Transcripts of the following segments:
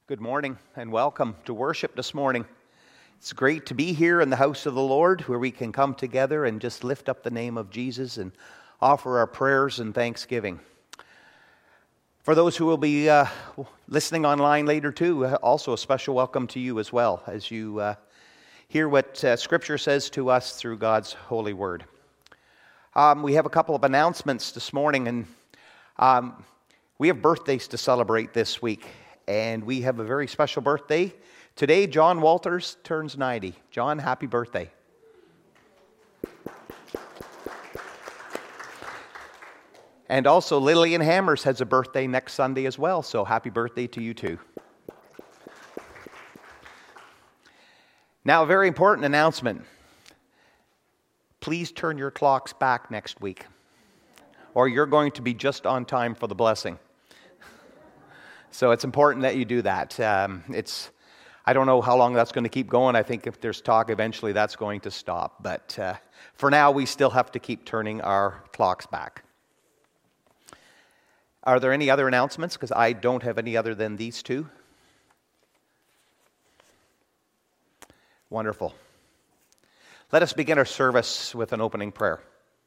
Good morning and welcome to worship this morning. It's great to be here in the house of the Lord where we can come together and just lift up the name of Jesus and offer our prayers and thanksgiving. For those who will be listening online later too, also a special welcome to you as well as you hear what Scripture says to us through God's holy word. We have a couple of announcements this morning, and we have birthdays to celebrate this week. And we have a very special birthday. Today, John Walters turns 90. John, happy birthday. And also, Lillian Hammers has a birthday next Sunday as well, so happy birthday to you too. Now, a very important announcement. Please turn your clocks back next week, or you're going to be just on time for the blessing. So it's important that you do that. I don't know how long that's going to keep going. I think if there's talk, eventually that's going to stop. But for now, we still have to keep turning our clocks back. Are there any other announcements? Because I don't have any other than these two. Wonderful. Let us begin our service with an opening prayer.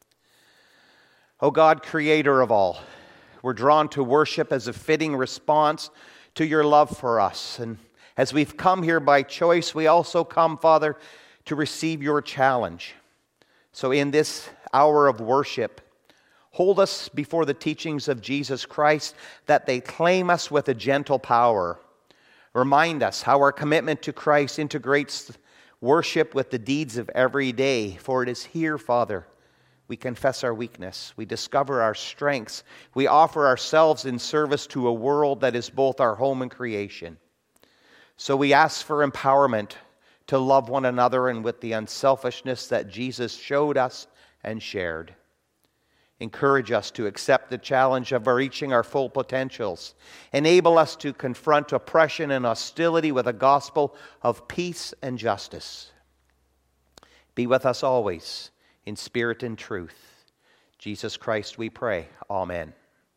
O God, creator of all, we're drawn to worship as a fitting response to your love for us. And as we've come here by choice, we also come, Father, to receive your challenge. So in this hour of worship, hold us before the teachings of Jesus Christ, that they claim us with a gentle power. Remind us how our commitment to Christ integrates worship with the deeds of every day. For it is here, Father, we confess our weakness. We discover our strengths. We offer ourselves in service to a world that is both our home and creation. So we ask for empowerment to love one another and with the unselfishness that Jesus showed us and shared. Encourage us to accept the challenge of reaching our full potentials. Enable us to confront oppression and hostility with a gospel of peace and justice. Be with us always, in spirit and truth. Jesus Christ, we pray. Amen.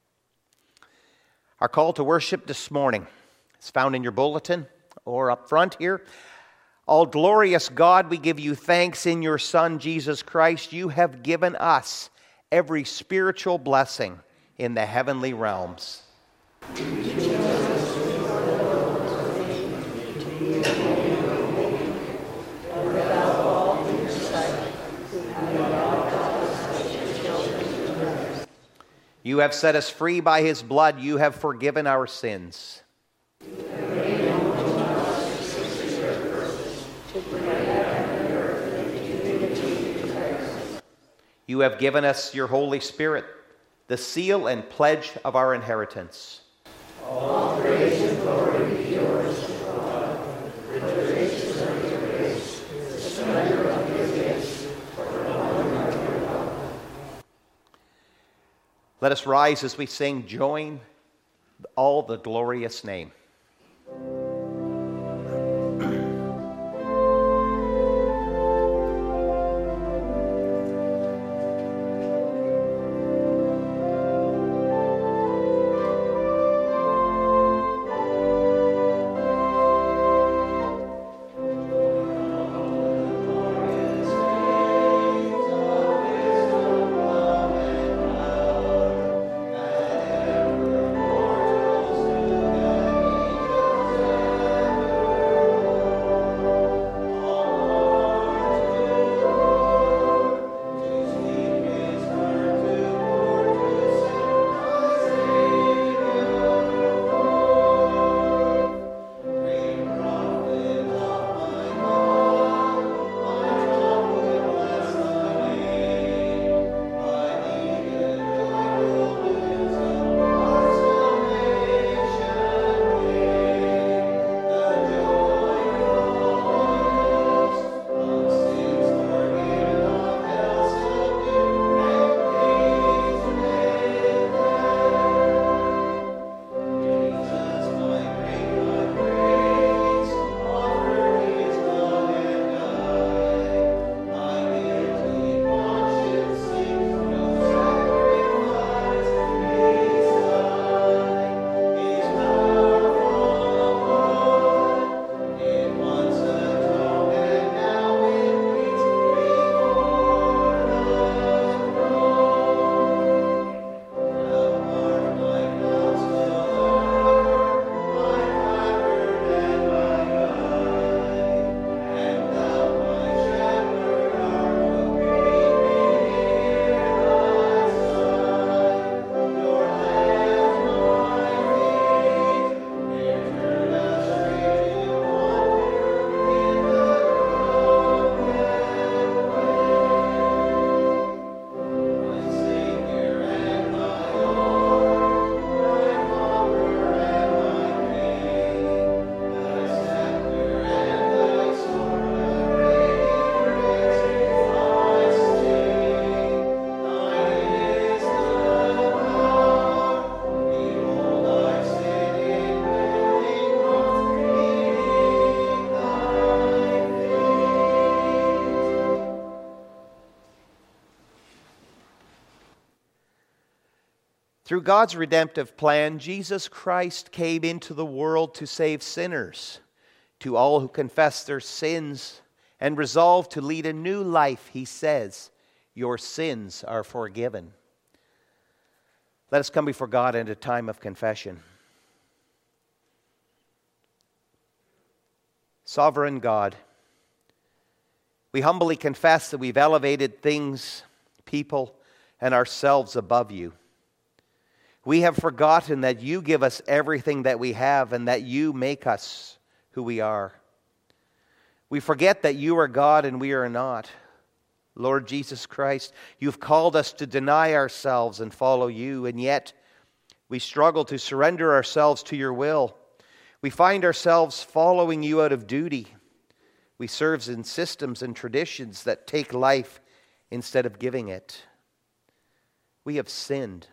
Our call to worship this morning is found in your bulletin or up front here. All glorious God, we give you thanks in your Son, Jesus Christ. You have given us every spiritual blessing in the heavenly realms. You have set us free by his blood. You have forgiven our sins. You have given us your Holy Spirit, the seal and pledge of our inheritance. All praise and glory be yours, O God, for the riches of your grace, the splendor of your gifts, for the honor of your love. Let us rise as we sing, Join All the Glorious Name. Through God's redemptive plan, Jesus Christ came into the world to save sinners. To all who confess their sins and resolve to lead a new life, he says, your sins are forgiven. Let us come before God in a time of confession. Sovereign God, we humbly confess that we've elevated things, people, and ourselves above you. We have forgotten that you give us everything that we have and that you make us who we are. We forget that you are God and we are not. Lord Jesus Christ, you've called us to deny ourselves and follow you, and yet we struggle to surrender ourselves to your will. We find ourselves following you out of duty. We serve in systems and traditions that take life instead of giving it. We have sinned.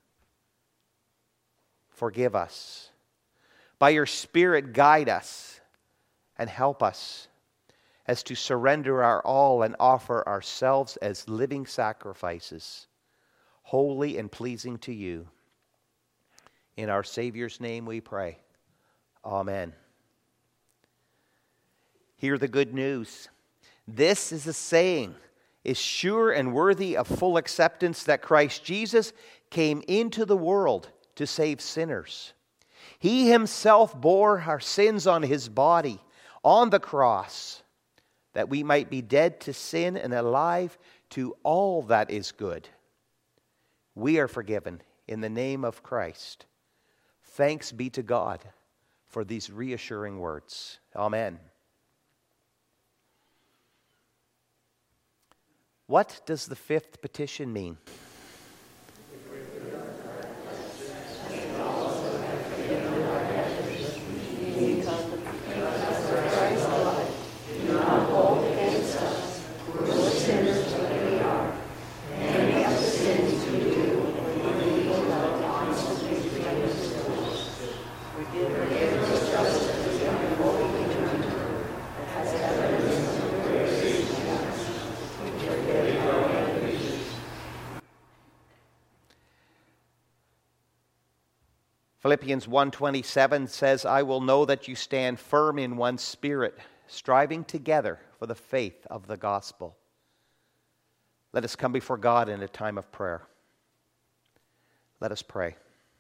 Forgive us. By your Spirit, guide us and help us as to surrender our all and offer ourselves as living sacrifices, holy and pleasing to you. In our Savior's name we pray. Amen. Hear the good news. This is a saying, is sure and worthy of full acceptance, that Christ Jesus came into the world to save sinners. He himself bore our sins on his body on the cross, that we might be dead to sin and alive to all that is good. We are forgiven in the name of Christ. Thanks be to God for these reassuring words. Amen. What does the fifth petition mean? Philippians 1:27 says, I will know that you stand firm in one spirit, striving together for the faith of the gospel. Let us come before God in a time of prayer. Let us pray.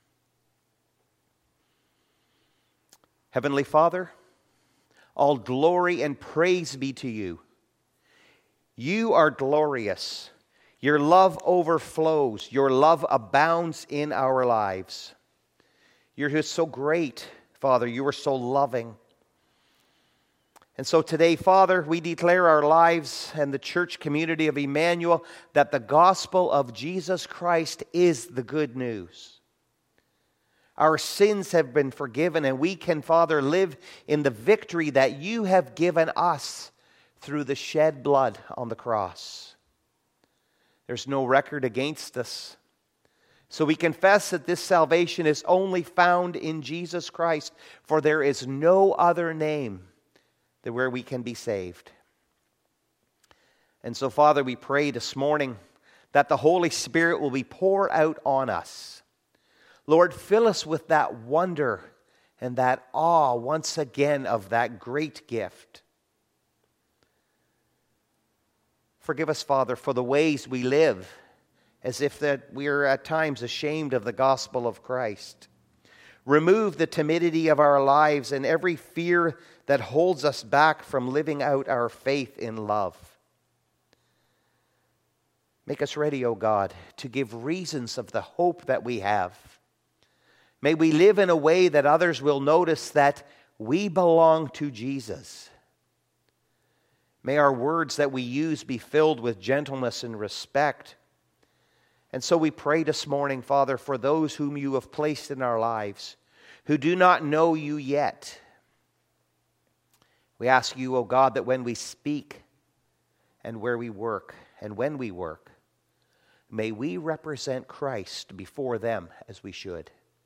Heavenly Father, all glory and praise be to you. You are glorious. Your love overflows. Your love abounds in our lives. You're just so great, Father. You are so loving. And so today, Father, we declare our lives and the church community of Emmanuel that the gospel of Jesus Christ is the good news. Our sins have been forgiven, and we can, Father, live in the victory that you have given us through the shed blood on the cross. There's no record against us. So we confess that this salvation is only found in Jesus Christ, for there is no other name where we can be saved. And so, Father, we pray this morning that the Holy Spirit will be poured out on us. Lord, fill us with that wonder and that awe once again of that great gift. Forgive us, Father, for the ways we live as if that we are at times ashamed of the gospel of Christ. Remove the timidity of our lives and every fear that holds us back from living out our faith in love. Make us ready, O God, to give reasons of the hope that we have. May we live in a way that others will notice that we belong to Jesus. May our words that we use be filled with gentleness and respect. And so we pray this morning, Father, for those whom you have placed in our lives who do not know you yet. We ask you, O God, that when we speak and where we work and when we work, may we represent Christ before them as we should.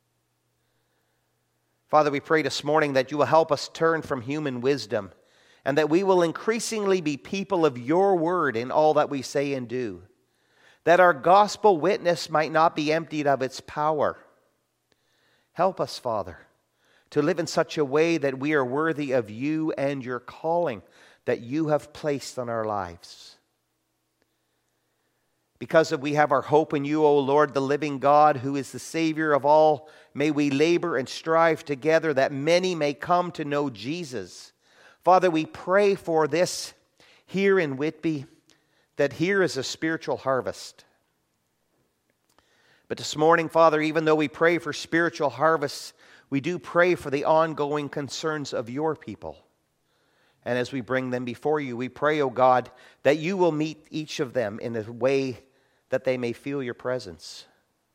Father, we pray this morning that you will help us turn from human wisdom and that we will increasingly be people of your word in all that we say and do. that our gospel witness might not be emptied of its power. Help us, Father, to live in such a way that we are worthy of you and your calling that you have placed on our lives. Because we have our hope in you, O Lord, the living God, who is the Savior of all, may we labor and strive together that many may come to know Jesus. Father, we pray for this here in Whitby, that here is a spiritual harvest. But this morning, Father, even though we pray for spiritual harvests, we do pray for the ongoing concerns of your people. And as we bring them before you, we pray, O God, that you will meet each of them in a way that they may feel your presence.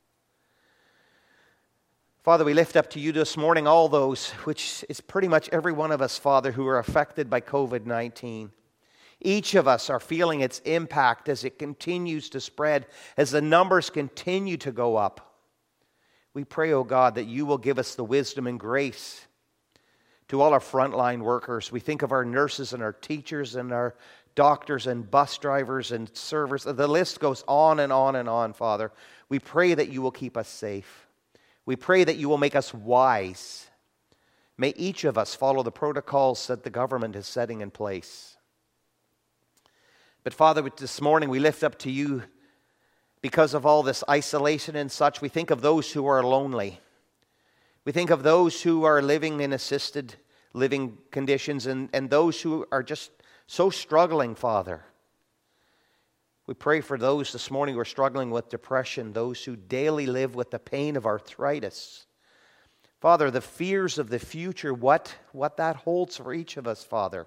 Father, we lift up to you this morning all those, which is pretty much every one of us, Father, who are affected by COVID-19. Each of us are feeling its impact as it continues to spread, as the numbers continue to go up. We pray, O God, that you will give us the wisdom and grace. To all our frontline workers, we think of our nurses and our teachers and our doctors and bus drivers and servers. The list goes on and on and on, Father. We pray that you will keep us safe. We pray that you will make us wise. May each of us follow the protocols that the government is setting in place. But Father, this morning we lift up to you, because of all this isolation and such, we think of those who are lonely. We think of those who are living in assisted living conditions and those who are just so struggling, Father. We pray for those this morning who are struggling with depression, those who daily live with the pain of arthritis. Father, the fears of the future, what that holds for each of us, Father.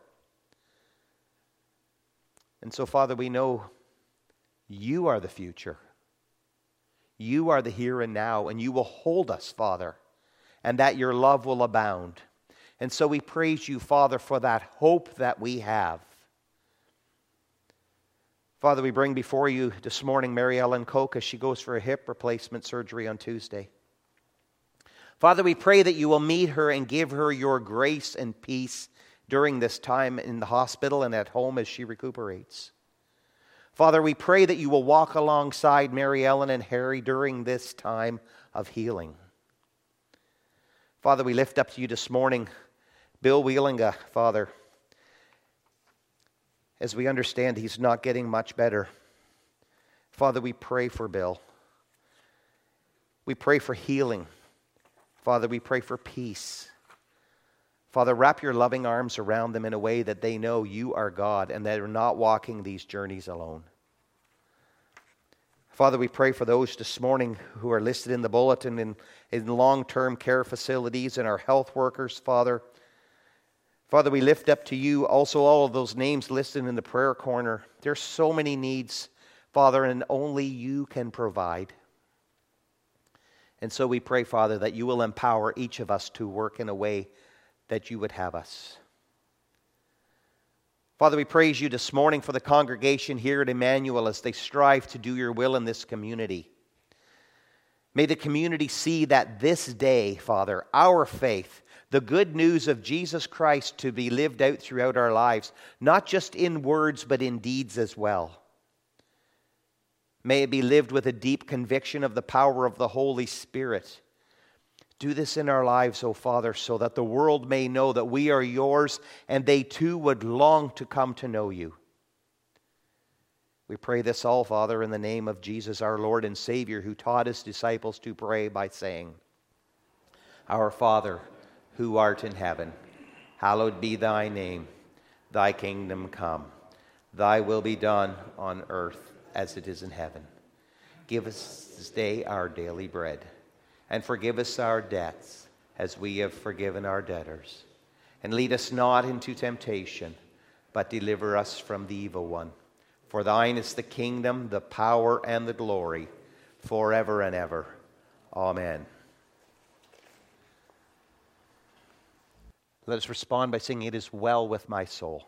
And so, Father, we know you are the future. You are the here and now, and you will hold us, Father, and that your love will abound. And so we praise you, Father, for that hope that we have. Father, we bring before you this morning Mary Ellen Koch as she goes for a hip replacement surgery on Tuesday. Father, we pray that you will meet her and give her your grace and peace during this time in the hospital and at home as she recuperates. Father, we pray that you will walk alongside Mary Ellen and Harry during this time of healing. Father, we lift up to you this morning Bill Wheelinga, Father, as we understand he's not getting much better. Father, we pray for Bill. We pray for healing. Father, we pray for peace. Father, wrap your loving arms around them in a way that they know you are God and that they're not walking these journeys alone. Father, we pray for those this morning who are listed in the bulletin in long-term care facilities and our health workers, Father. Father, we lift up to you also all of those names listed in the prayer corner. There's so many needs, Father, and only you can provide. And so we pray, Father, that you will empower each of us to work in a way that you would have us. Father, we praise you this morning for the congregation here at Emmanuel as they strive to do your will in this community. May the community see that this day, Father, our faith, the good news of Jesus Christ to be lived out throughout our lives, not just in words but in deeds as well. May it be lived with a deep conviction of the power of the Holy Spirit. Do this in our lives, O Father, so that the world may know that we are yours and they too would long to come to know you. We pray this all, Father, in the name of Jesus, our Lord and Savior, who taught his disciples to pray by saying, Our Father, who art in heaven, hallowed be thy name. Thy kingdom come. Thy will be done on earth as it is in heaven. Give us this day our daily bread, and forgive us our debts as we have forgiven our debtors. And lead us not into temptation, but deliver us from the evil one. For thine is the kingdom, the power, and the glory, forever and ever. Amen. Let us respond by singing, It is Well With My Soul.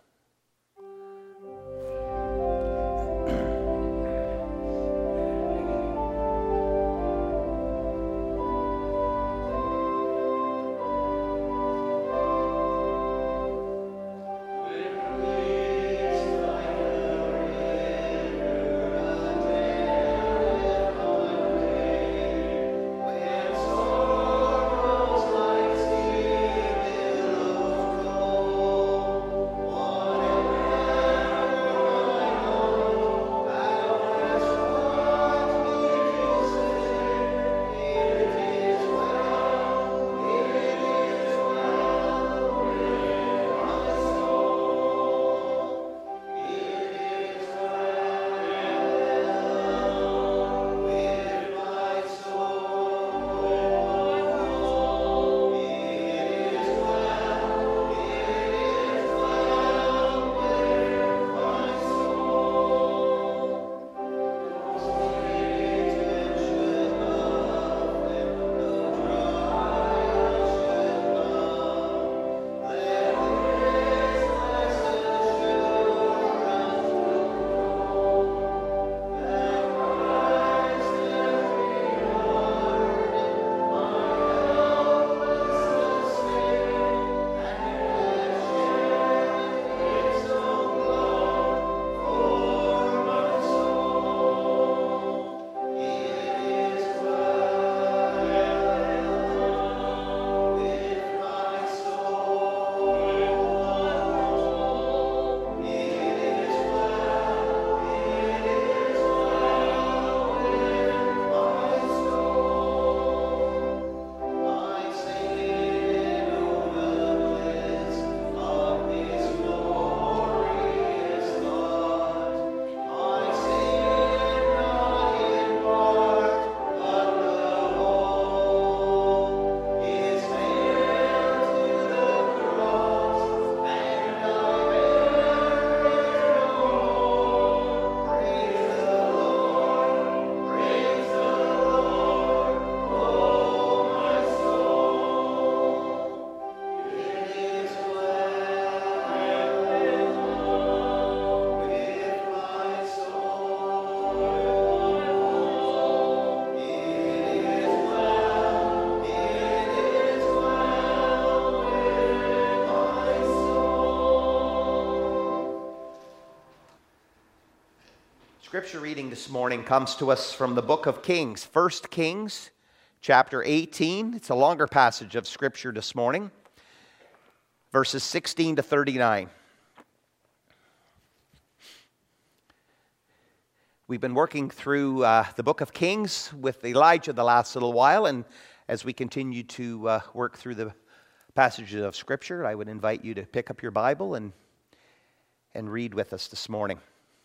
Scripture reading this morning comes to us from the book of Kings, 1 Kings, chapter 18. It's a longer passage of Scripture this morning, verses 16 to 39. We've been working through the book of Kings with Elijah the last little while, and as we continue to work through the passages of Scripture, I would invite you to pick up your Bible and read with us this morning.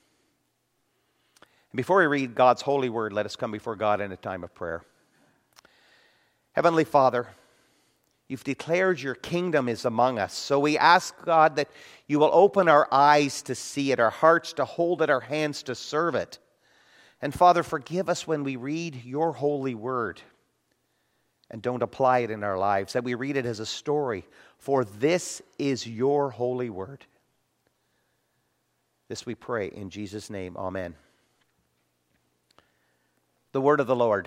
And before we read God's holy word, let us come before God in a time of prayer. Heavenly Father, you've declared your kingdom is among us. So we ask, God, that you will open our eyes to see it, our hearts to hold it, our hands to serve it. And Father, forgive us when we read your holy word and don't apply it in our lives, that we read it as a story. For this is your holy word. This we pray in Jesus' name. Amen. The word of the Lord.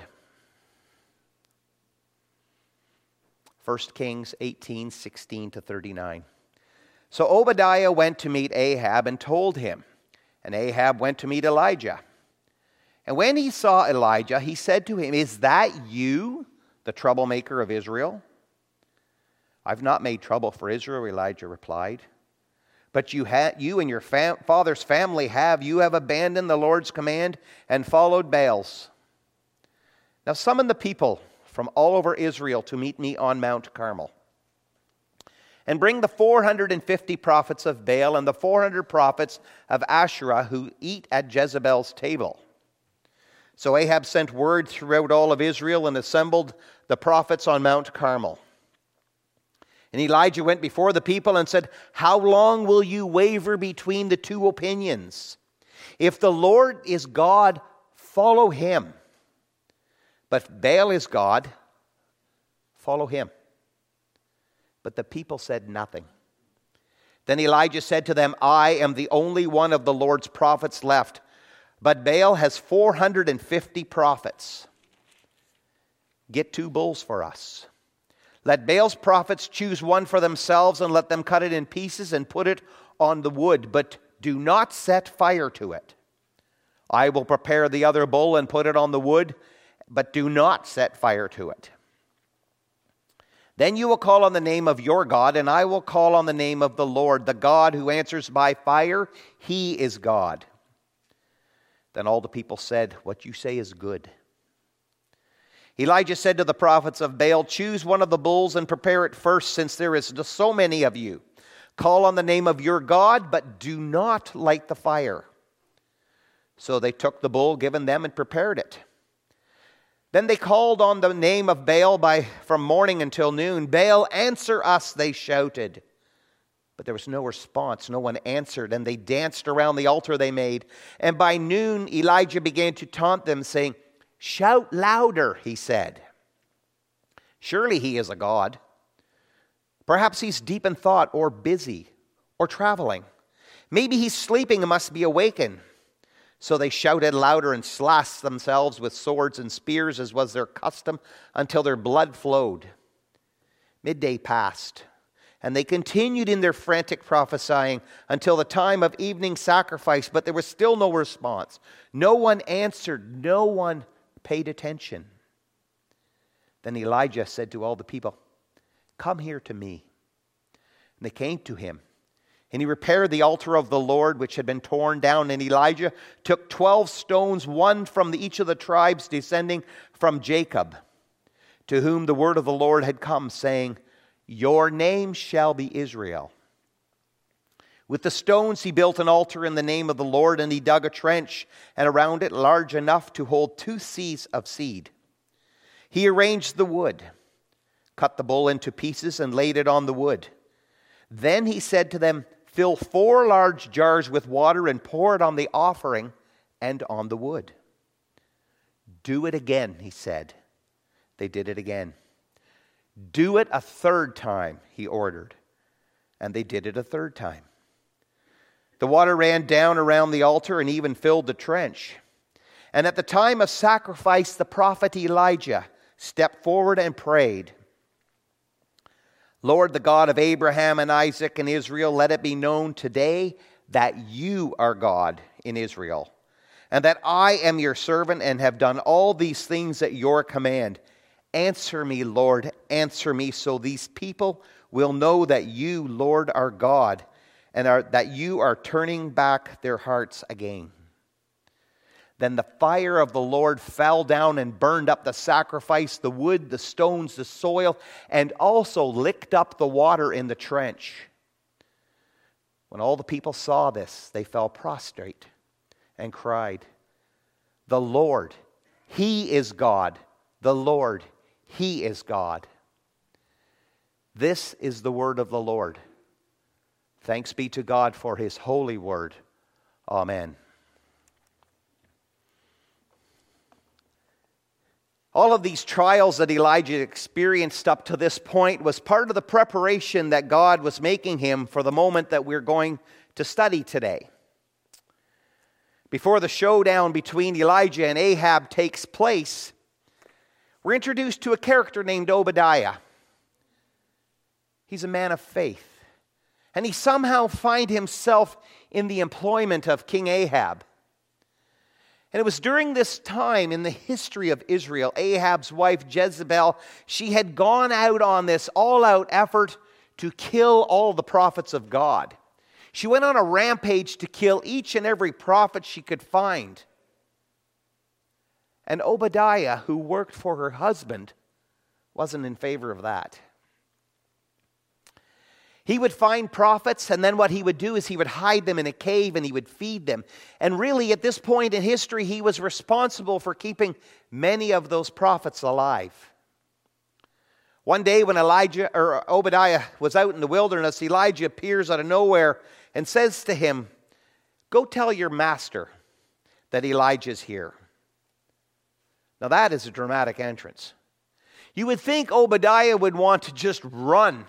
1 Kings 18, 16 to 39. So Obadiah went to meet Ahab and told him, and Ahab went to meet Elijah. And when he saw Elijah, he said to him, "Is that you, the troublemaker of Israel?" "I've not made trouble for Israel," Elijah replied. "But you and your father's family you have abandoned the Lord's command and followed Baal's. Now summon the people from all over Israel to meet me on Mount Carmel. And bring the 450 prophets of Baal and the 400 prophets of Asherah who eat at Jezebel's table." So Ahab sent word throughout all of Israel and assembled the prophets on Mount Carmel. And Elijah went before the people and said, "How long will you waver between the two opinions? If the Lord is God, follow him. But if Baal is God, follow him." But the people said nothing. Then Elijah said to them, "I am the only one of the Lord's prophets left, but Baal has 450 prophets. Get 2 bulls for us. Let Baal's prophets choose one for themselves and let them cut it in pieces and put it on the wood, but do not set fire to it. I will prepare the other bull and put it on the wood, but do not set fire to it. Then you will call on the name of your God, and I will call on the name of the Lord, the God who answers by fire. He is God." Then all the people said, "What you say is good." Elijah said to the prophets of Baal, "Choose one of the bulls and prepare it first, since there is so many of you. Call on the name of your God, but do not light the fire." So they took the bull given them and prepared it. Then they called on the name of Baal from morning until noon. "Baal, answer us," they shouted. But there was no response. No one answered, and they danced around the altar they made. And by noon, Elijah began to taunt them, saying, "Shout louder," he said. "Surely he is a god. Perhaps he's deep in thought or busy or traveling. Maybe he's sleeping and must be awakened." So they shouted louder and slashed themselves with swords and spears, as was their custom, until their blood flowed. Midday passed, and they continued in their frantic prophesying until the time of evening sacrifice, but there was still no response. No one answered. No one paid attention. Then Elijah said to all the people, "Come here to me." And they came to him. And he repaired the altar of the Lord, which had been torn down. And Elijah took 12 stones, one from each of the tribes descending from Jacob, to whom the word of the Lord had come, saying, "Your name shall be Israel." With the stones he built an altar in the name of the Lord, and he dug a trench, and around it large enough to hold 2 seahs of seed. He arranged the wood, cut the bull into pieces, and laid it on the wood. Then he said to them, "Fill 4 large jars with water and pour it on the offering and on the wood." "Do it again," he said. They did it again. "Do it a 3rd time," he ordered. And they did it a 3rd time. The water ran down around the altar and even filled the trench. And at the time of sacrifice, the prophet Elijah stepped forward and prayed, "Lord, the God of Abraham and Isaac and Israel, let it be known today that you are God in Israel, and that I am your servant and have done all these things at your command. Answer me, Lord, answer me, so these people will know that you, Lord, are God, and that you are turning back their hearts again." Then the fire of the Lord fell down and burned up the sacrifice, the wood, the stones, the soil, and also licked up the water in the trench. When all the people saw this, they fell prostrate and cried, "The Lord, He is God. The Lord, He is God." This is the word of the Lord. Thanks be to God for His holy word. Amen. All of these trials that Elijah experienced up to this point was part of the preparation that God was making him for the moment that we're going to study today. Before the showdown between Elijah and Ahab takes place, we're introduced to a character named Obadiah. He's a man of faith, and he somehow finds himself in the employment of King Ahab. And it was during this time in the history of Israel, Ahab's wife Jezebel, she had gone out on this all-out effort to kill all the prophets of God. She went on a rampage to kill each and every prophet she could find. And Obadiah, who worked for her husband, wasn't in favor of that. He would find prophets, and then what he would do is he would hide them in a cave and he would feed them. And really, at this point in history, he was responsible for keeping many of those prophets alive. One day when Obadiah was out in the wilderness, Elijah appears out of nowhere and says to him, "Go tell your master that Elijah's here." Now that is a dramatic entrance. You would think Obadiah would want to just run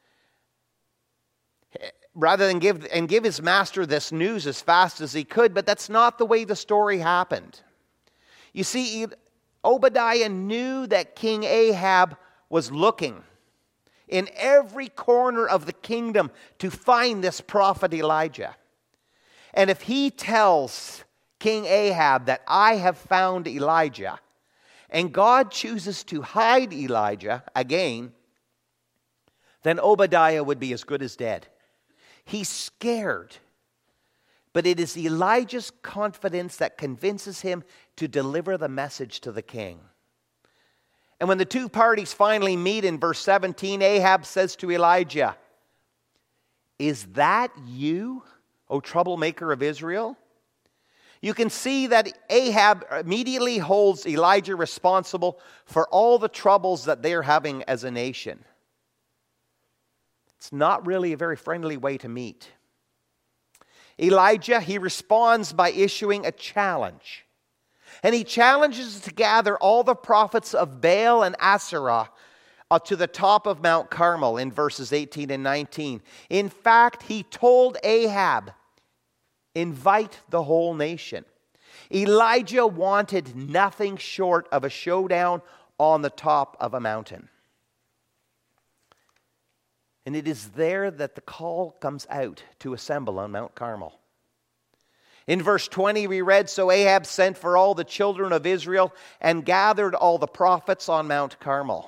rather than give his master this news as fast as he could, but that's not the way the story happened. You see, Obadiah knew that King Ahab was looking in every corner of the kingdom to find this prophet Elijah. And if he tells King Ahab that I have found Elijah, and God chooses to hide Elijah again, then Obadiah would be as good as dead. He's scared. But it is Elijah's confidence that convinces him to deliver the message to the king. And when the two parties finally meet in verse 17, Ahab says to Elijah, "Is that you, O troublemaker of Israel?" You can see that Ahab immediately holds Elijah responsible for all the troubles that they're having as a nation. It's not really a very friendly way to meet. Elijah, he responds by issuing a challenge. And he challenges to gather all the prophets of Baal and Asherah to the top of Mount Carmel in verses 18 and 19. In fact, he told Ahab, invite the whole nation. Elijah wanted nothing short of a showdown on the top of a mountain. And it is there that the call comes out to assemble on Mount Carmel. In verse 20 we read, "So Ahab sent for all the children of Israel and gathered all the prophets on Mount Carmel."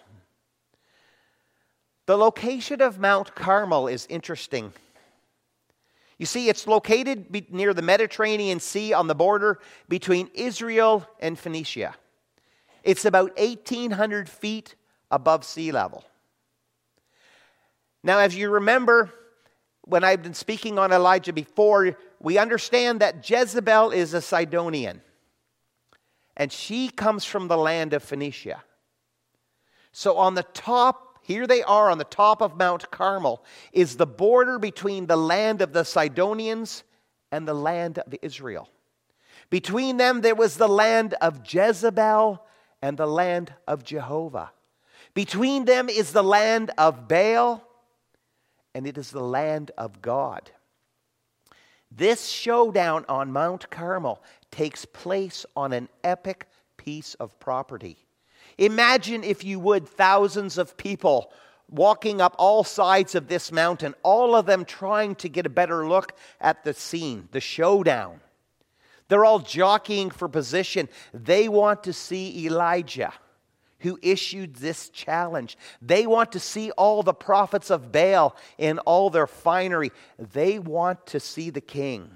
The location of Mount Carmel is interesting. You see, it's located near the Mediterranean Sea on the border between Israel and Phoenicia. It's about 1,800 feet above sea level. Now, as you remember, when I've been speaking on Elijah before, we understand that Jezebel is a Sidonian. And she comes from the land of Phoenicia. So on the top, here they are on the top of Mount Carmel, is the border between the land of the Sidonians and the land of Israel. Between them, there was the land of Jezebel and the land of Jehovah. Between them is the land of Baal, and it is the land of God. This showdown on Mount Carmel takes place on an epic piece of property. Imagine, if you would, thousands of people walking up all sides of this mountain, all of them trying to get a better look at the scene, the showdown. They're all jockeying for position. They want to see Elijah, who issued this challenge. They want to see all the prophets of Baal in all their finery. They want to see the king.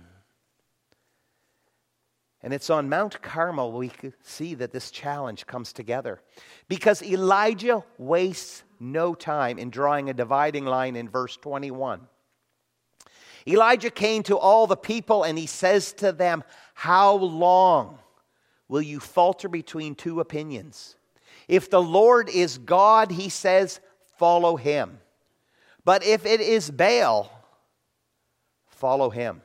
And it's on Mount Carmel we see that this challenge comes together. Because Elijah wastes no time in drawing a dividing line in verse 21. Elijah came to all the people and he says to them, "How long will you falter between two opinions? If the Lord is God," he says, "follow him. But if it is Baal, follow him."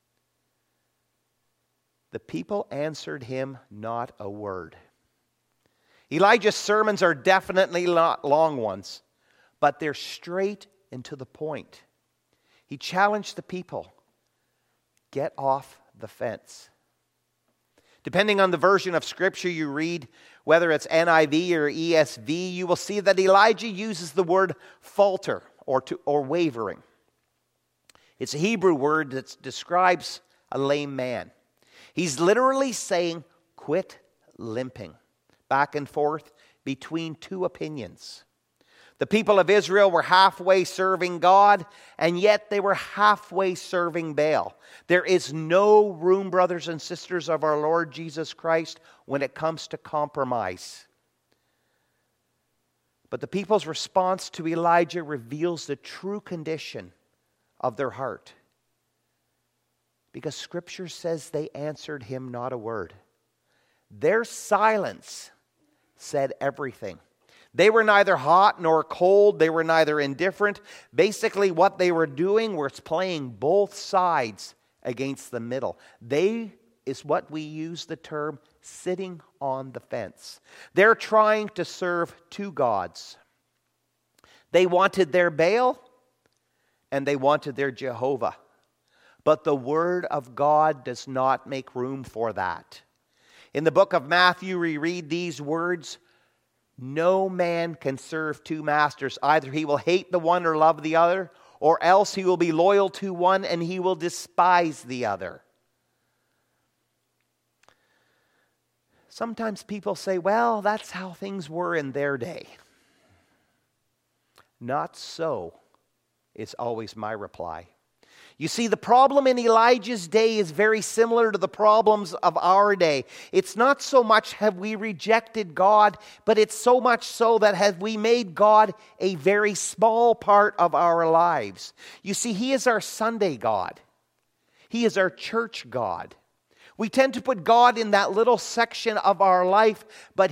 The people answered him not a word. Elijah's sermons are definitely not long ones, but they're straight and to the point. He challenged the people, get off the fence. Depending on the version of Scripture you read, whether it's NIV or ESV, you will see that Elijah uses the word falter or wavering. It's a Hebrew word that describes a lame man. He's literally saying, quit limping back and forth between two opinions. The people of Israel were halfway serving God, and yet they were halfway serving Baal. There is no room, brothers and sisters of our Lord Jesus Christ, when it comes to compromise. But the people's response to Elijah reveals the true condition of their heart. Because Scripture says they answered him not a word. Their silence said everything. They were neither hot nor cold. They were neither indifferent. Basically, what they were doing was playing both sides against the middle. They is what we use the term sitting on the fence. They're trying to serve two gods. They wanted their Baal and they wanted their Jehovah. But the Word of God does not make room for that. In the book of Matthew, we read these words, "No man can serve two masters. Either he will hate the one or love the other, or else he will be loyal to one and he will despise the other." Sometimes people say, well, that's how things were in their day. Not so is always my reply. You see, the problem in Elijah's day is very similar to the problems of our day. It's not so much have we rejected God, but it's so much so that have we made God a very small part of our lives. You see, He is our Sunday God. He is our church God. We tend to put God in that little section of our life, but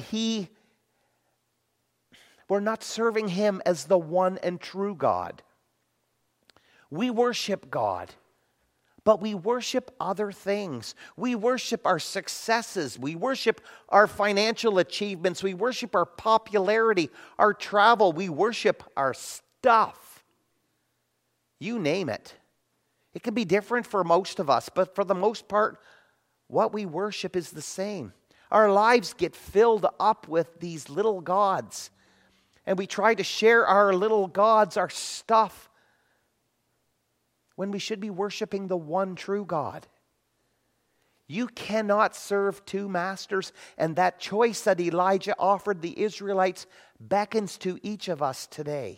we're not serving Him as the one and true God. We worship God, but we worship other things. We worship our successes. We worship our financial achievements. We worship our popularity, our travel. We worship our stuff. You name it. It can be different for most of us, but for the most part, what we worship is the same. Our lives get filled up with these little gods, and we try to share our little gods, our stuff, when we should be worshiping the one true God. You cannot serve two masters, and that choice that Elijah offered the Israelites beckons to each of us today.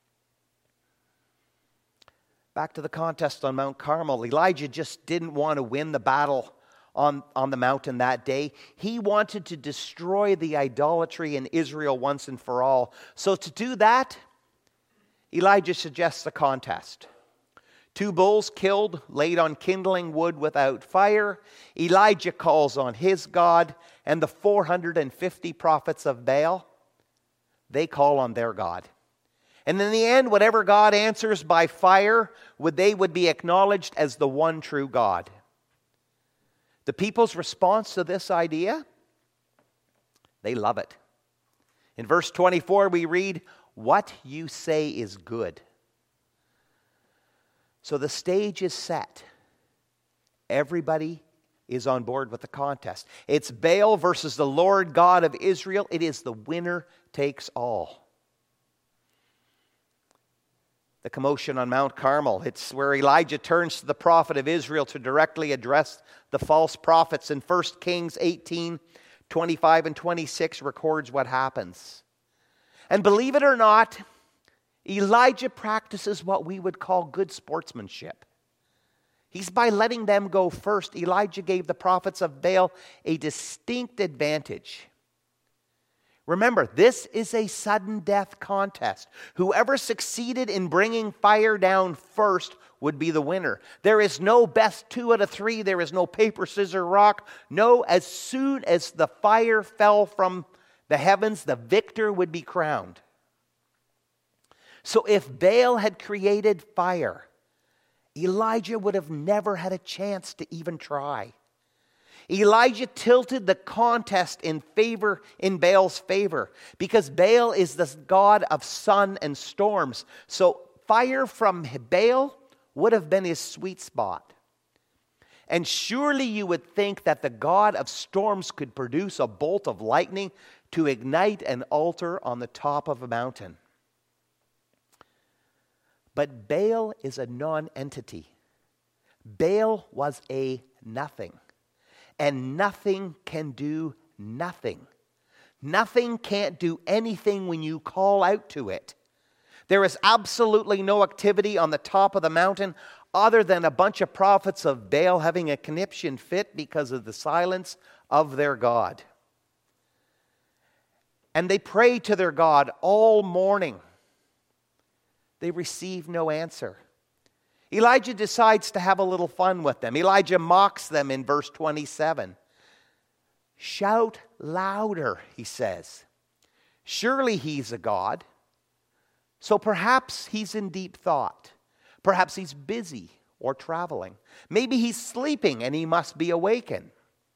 Back to the contest on Mount Carmel, Elijah just didn't want to win the battle on the mountain that day. He wanted to destroy the idolatry in Israel once and for all. So to do that, Elijah suggests a contest. 2 bulls killed, laid on kindling wood without fire. Elijah calls on his God, and the 450 prophets of Baal, they call on their God. And in the end, whatever God answers by fire, they would be acknowledged as the one true God. The people's response to this idea, they love it. In verse 24, we read, "What you say is good." So the stage is set. Everybody is on board with the contest. It's Baal versus the Lord God of Israel. It is the winner takes all. the commotion on Mount Carmel. It's where Elijah turns to the prophet of Israel to directly address the false prophets. In 1 Kings 18, 25 and 26 records what happens. And believe it or not, Elijah practices what we would call good sportsmanship. He's by letting them go first. Elijah gave the prophets of Baal a distinct advantage. Remember, this is a sudden death contest. Whoever succeeded in bringing fire down first would be the winner. There is no best 2 out of 3. There is no paper, scissors, rock. No, as soon as the fire fell from the heavens, the victor would be crowned. So if Baal had created fire, Elijah would have never had a chance to even try. Elijah tilted the contest in Baal's favor, because Baal is the god of sun and storms. So fire from Baal would have been his sweet spot. And surely you would think that the god of storms could produce a bolt of lightning to ignite an altar on the top of a mountain. But Baal is a non-entity. Baal was a nothing. And nothing can do nothing. Nothing can't do anything when you call out to it. There is absolutely no activity on the top of the mountain other than a bunch of prophets of Baal having a conniption fit because of the silence of their God. And they pray to their God all morning. They receive no answer. Elijah decides to have a little fun with them. Elijah mocks them in verse 27. Shout louder, he says. Surely he's a god. So perhaps he's in deep thought. Perhaps he's busy or traveling. Maybe he's sleeping and he must be awakened.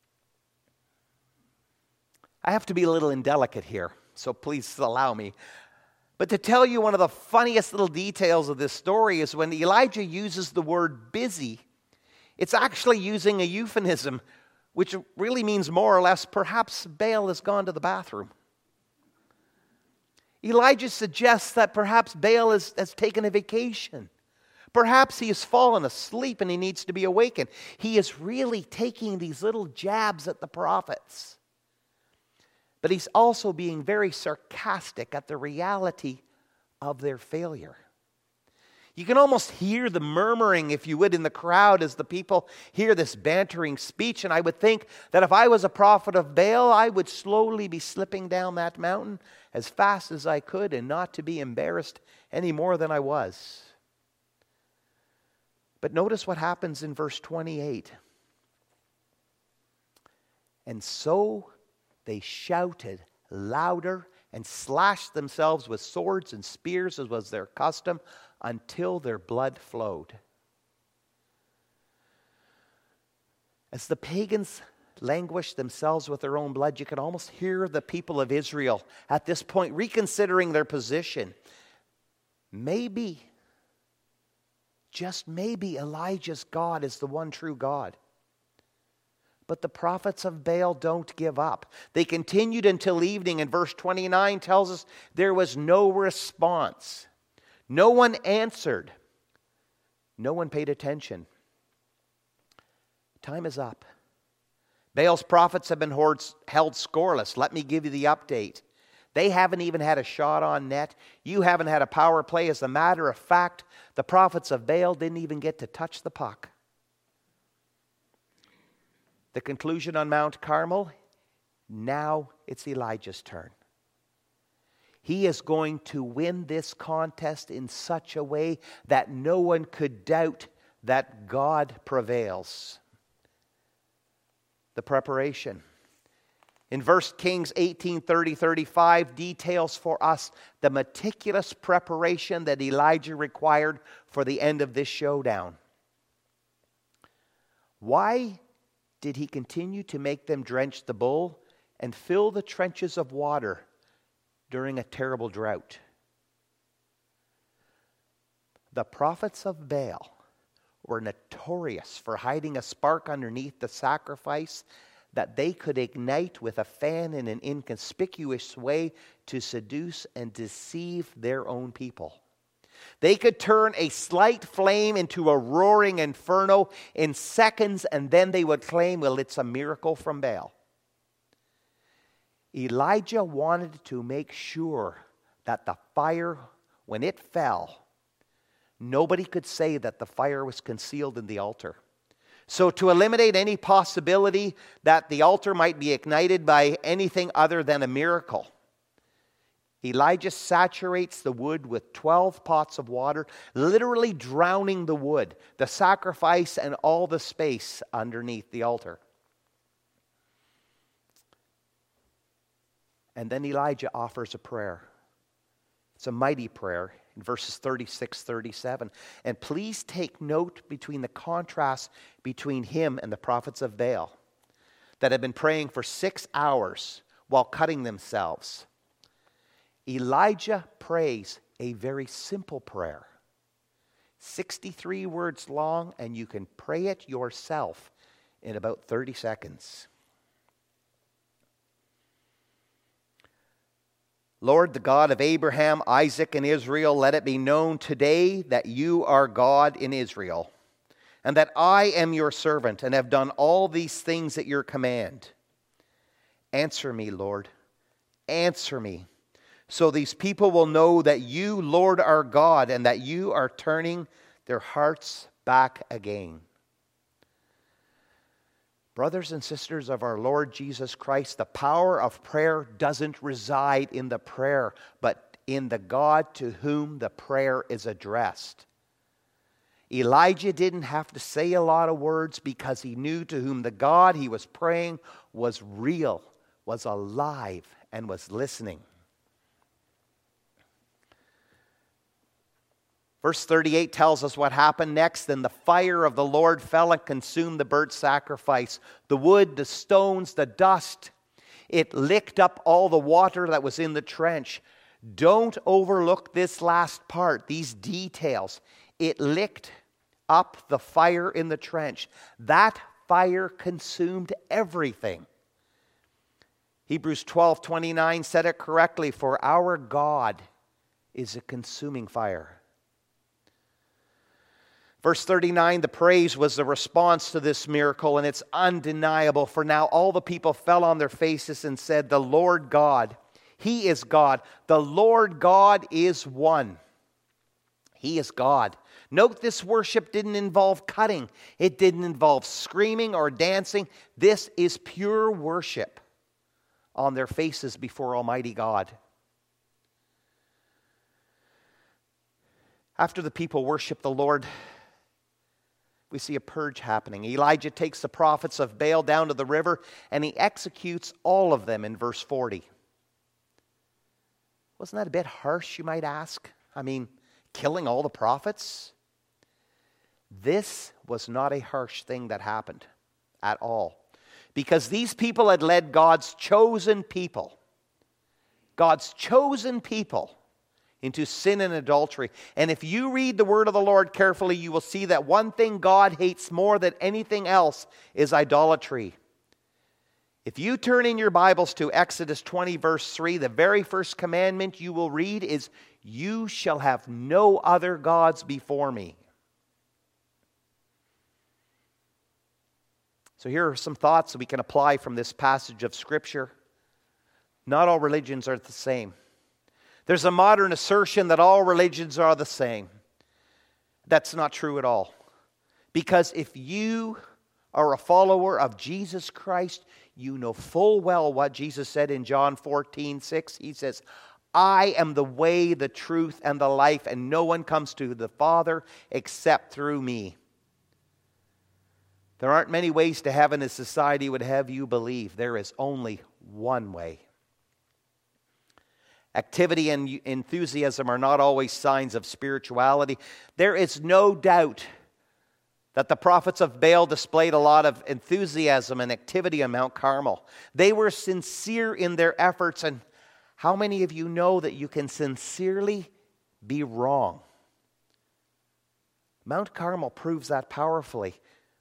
I have to be a little indelicate here, so please allow me. But to tell you one of the funniest little details of this story is when Elijah uses the word busy, it's actually using a euphemism, which really means more or less, perhaps Baal has gone to the bathroom. Elijah suggests that perhaps Baal has taken a vacation. Perhaps he has fallen asleep and he needs to be awakened. He is really taking these little jabs at the prophets. But he's also being very sarcastic at the reality of their failure. You can almost hear the murmuring, if you would, in the crowd as the people hear this bantering speech. And I would think that if I was a prophet of Baal, I would slowly be slipping down that mountain as fast as I could and not to be embarrassed any more than I was. But notice what happens in verse 28. And so they shouted louder and slashed themselves with swords and spears, as was their custom, until their blood flowed. As the pagans languished themselves with their own blood, you can almost hear the people of Israel at this point reconsidering their position. Maybe, just maybe, Elijah's God is the one true God. But the prophets of Baal don't give up. They continued until evening, and verse 29 tells us there was no response. No one answered. No one paid attention. Time is up. Baal's prophets have been held scoreless. Let me give you the update. They haven't even had a shot on net. You haven't had a power play. As a matter of fact, the prophets of Baal didn't even get to touch the puck. The conclusion on Mount Carmel, now it's Elijah's turn. He is going to win this contest in such a way that no one could doubt that God prevails. The preparation. In 1 Kings 18:30-35 details for us the meticulous preparation that Elijah required for the end of this showdown. Why did he continue to make them drench the bull and fill the trenches of water during a terrible drought? The prophets of Baal were notorious for hiding a spark underneath the sacrifice that they could ignite with a fan in an inconspicuous way to seduce and deceive their own people. They could turn a slight flame into a roaring inferno in seconds, and then they would claim, well, it's a miracle from Baal. Elijah wanted to make sure that the fire, when it fell, nobody could say that the fire was concealed in the altar. So to eliminate any possibility that the altar might be ignited by anything other than a miracle, Elijah saturates the wood with 12 pots of water, literally drowning the wood, the sacrifice, and all the space underneath the altar. And then Elijah offers a prayer. It's a mighty prayer in verses 36, 37. And please take note between the contrast between him and the prophets of Baal that have been praying for 6 hours while cutting themselves. Elijah prays a very simple prayer. 63 words long, and you can pray it yourself in about 30 seconds. Lord, the God of Abraham, Isaac, and Israel, let it be known today that you are God in Israel, and that I am your servant and have done all these things at your command. Answer me, Lord. Answer me, so these people will know that you, Lord, are God, and that you are turning their hearts back again. Brothers and sisters of our Lord Jesus Christ, the power of prayer doesn't reside in the prayer, but in the God to whom the prayer is addressed. Elijah didn't have to say a lot of words because he knew to whom the God he was praying was real, was alive, and was listening. Verse 38 tells us what happened next. Then the fire of the Lord fell and consumed the burnt sacrifice, the wood, the stones, the dust. It licked up all the water that was in the trench. Don't overlook this last part, these details. It licked up the fire in the trench. That fire consumed everything. Hebrews 12:29 said it correctly, for our God is a consuming fire. Verse 39, the praise was the response to this miracle, and it's undeniable. For now all the people fell on their faces and said, the Lord God, He is God. The Lord God is one. He is God. Note this worship didn't involve cutting. It didn't involve screaming or dancing. This is pure worship on their faces before Almighty God. After the people worship the Lord, we see a purge happening. Elijah takes the prophets of Baal down to the river, and he executes all of them in verse 40. Wasn't that a bit harsh, you might ask? I mean, killing all the prophets? This was not a harsh thing that happened at all. Because these people had led God's chosen people into sin and adultery. And if you read the word of the Lord carefully, you will see that one thing God hates more than anything else is idolatry. If you turn in your Bibles to Exodus 20 verse 3, the very first commandment you will read is, you shall have no other gods before me. So here are some thoughts that we can apply from this passage of Scripture. Not all religions are the same. There's a modern assertion that all religions are the same. That's not true at all. Because if you are a follower of Jesus Christ, you know full well what Jesus said in John 14:6. He says, I am the way, the truth, and the life, and no one comes to the Father except through me. There aren't many ways to heaven as society would have you believe. There is only one way. Activity and enthusiasm are not always signs of spirituality. There is no doubt that the prophets of Baal displayed a lot of enthusiasm and activity on Mount Carmel. They were sincere in their efforts, and how many of you know that you can sincerely be wrong? Mount Carmel proves that powerfully.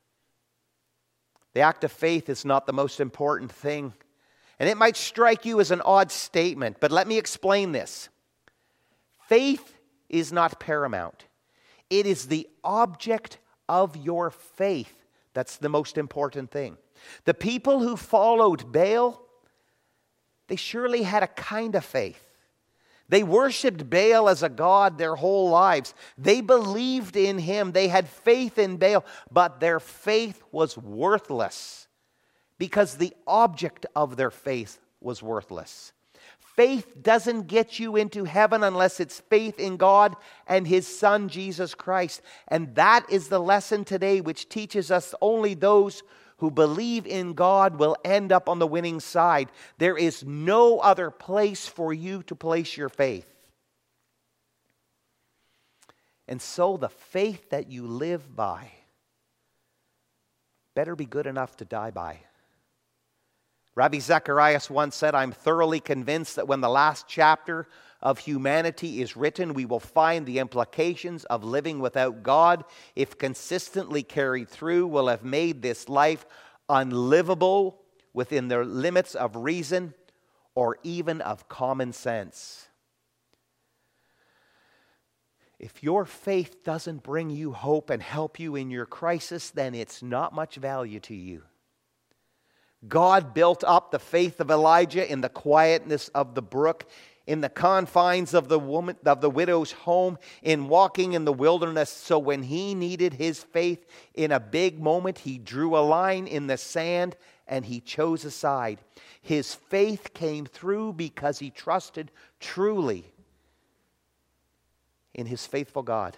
The act of faith is not the most important thing. And it might strike you as an odd statement, but let me explain this. Faith is not paramount. It is the object of your faith that's the most important thing. The people who followed Baal, they surely had a kind of faith. They worshipped Baal as a god their whole lives. They believed in him. They had faith in Baal, but their faith was worthless because the object of their faith was worthless. Faith doesn't get you into heaven unless it's faith in God and His Son, Jesus Christ. And that is the lesson today, which teaches us only those who believe in God will end up on the winning side. There is no other place for you to place your faith. And so the faith that you live by better be good enough to die by. Rabbi Zacharias once said, "I'm thoroughly convinced that when the last chapter of humanity is written, we will find the implications of living without God, if consistently carried through, will have made this life unlivable within the limits of reason or even of common sense." If your faith doesn't bring you hope and help you in your crisis, then it's not much value to you. God built up the faith of Elijah in the quietness of the brook, in the confines of the widow's home, in walking in the wilderness. So when he needed his faith in a big moment, he drew a line in the sand and he chose a side. His faith came through because he trusted truly in his faithful God.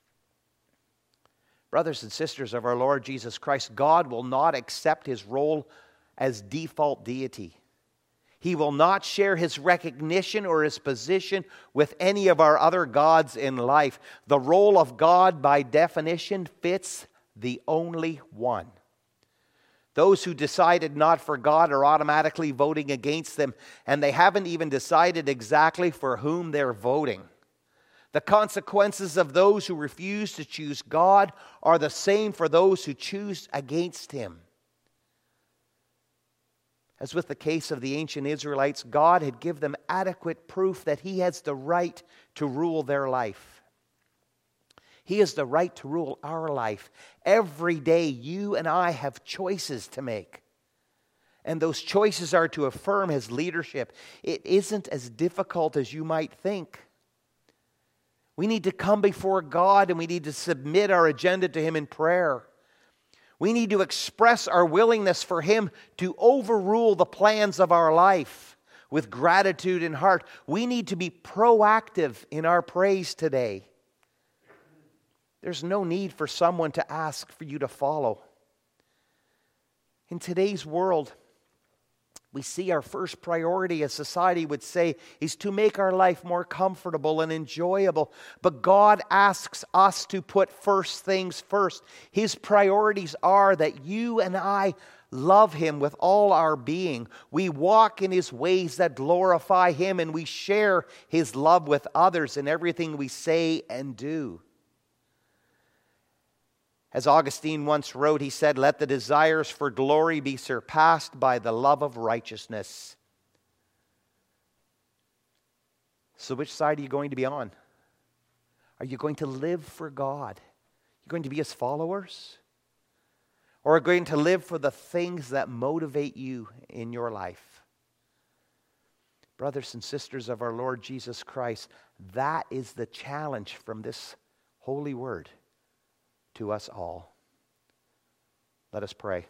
Brothers and sisters of our Lord Jesus Christ, God will not accept his role as default deity. He will not share his recognition or his position with any of our other gods in life. The role of God, by definition, fits the only one. Those who decided not for God are automatically voting against them, and they haven't even decided exactly for whom they're voting. The consequences of those who refuse to choose God are the same for those who choose against him. As with the case of the ancient Israelites, God had given them adequate proof that he has the right to rule their life. He has the right to rule our life. Every day you and I have choices to make. And those choices are to affirm his leadership. It isn't as difficult as you might think. We need to come before God and we need to submit our agenda to him in prayer. We need to express our willingness for him to overrule the plans of our life with gratitude in heart. We need to be proactive in our praise today. There's no need for someone to ask for you to follow. In today's world, we see our first priority, as society would say, is to make our life more comfortable and enjoyable. But God asks us to put first things first. His priorities are that you and I love him with all our being. We walk in his ways that glorify him, and we share his love with others in everything we say and do. As Augustine once wrote, he said, "Let the desires for glory be surpassed by the love of righteousness." So which side are you going to be on? Are you going to live for God? Are you going to be his followers? Or are you going to live for the things that motivate you in your life? Brothers and sisters of our Lord Jesus Christ, that is the challenge from this holy word to us all. Let us pray.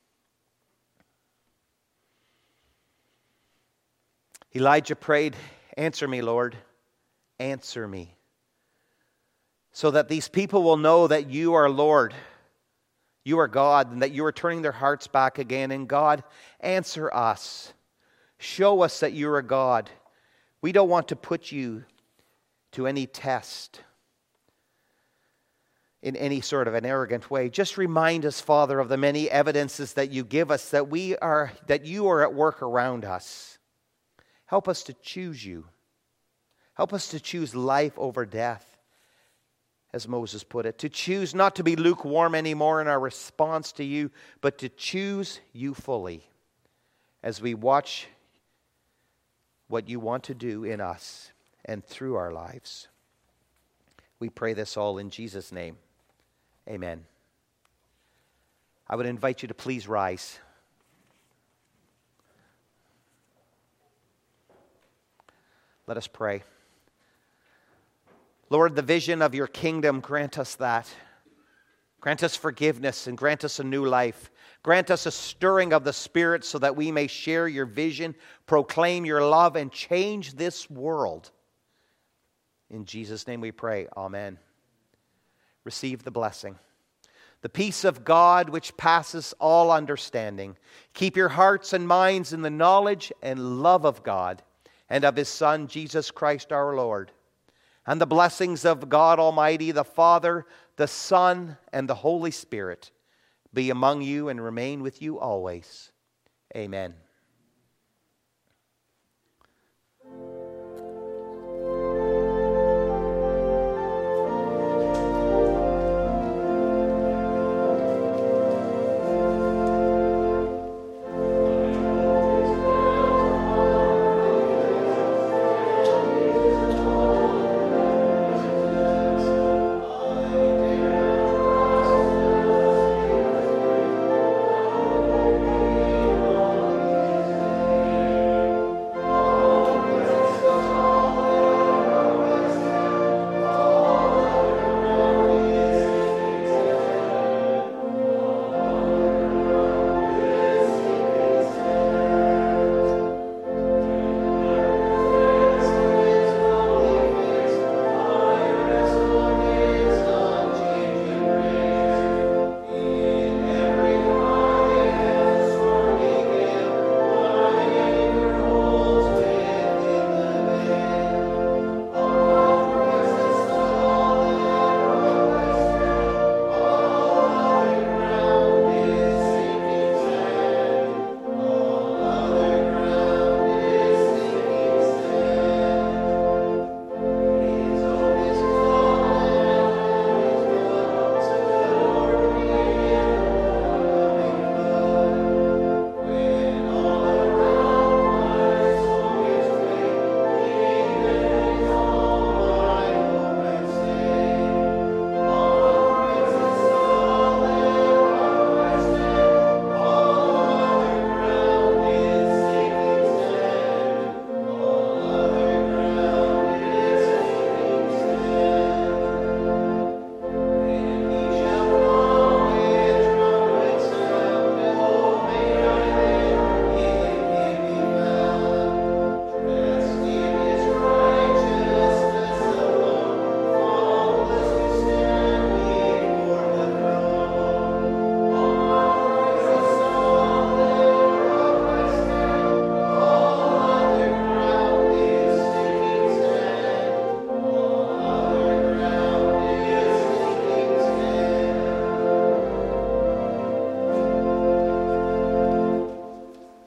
Elijah prayed, "Answer me, Lord, answer me, so that these people will know that you are Lord, you are God, and that you are turning their hearts back again. And God, answer us. Show us that you are God. We don't want to put you to any test in any sort of an arrogant way. Just remind us, Father, of the many evidences that you give us that you are at work around us. Help us to choose you. Help us to choose life over death, as Moses put it. To choose not to be lukewarm anymore in our response to you, but to choose you fully as we watch what you want to do in us and through our lives. We pray this all in Jesus' name. Amen. I would invite you to please rise. Let us pray. Lord, the vision of your kingdom, grant us that. Grant us forgiveness and grant us a new life. Grant us a stirring of the Spirit so that we may share your vision, proclaim your love, and change this world. In Jesus' name we pray. Amen. Receive the blessing. The peace of God which passes all understanding. Keep your hearts and minds in the knowledge and love of God and of His Son, Jesus Christ our Lord. And the blessings of God Almighty, the Father, the Son, and the Holy Spirit be among you and remain with you always. Amen.